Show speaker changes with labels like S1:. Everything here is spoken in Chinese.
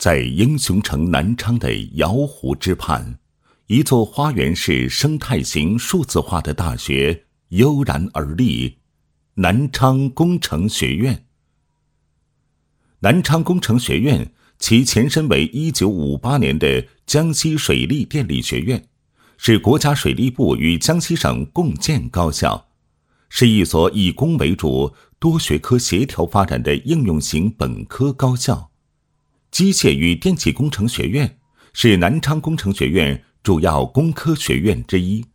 S1: 在英雄城南昌的瑶湖之畔，一座花园式生态型数字化的大学悠然而立——南昌工程学院。南昌工程学院其前身为1958年的江西水利电力学院，是国家水利部与江西省共建高校，是一所以工为主、多学科协调发展的应用型本科高校。机械与电气工程学院是南昌工程学院主要工科学院之一。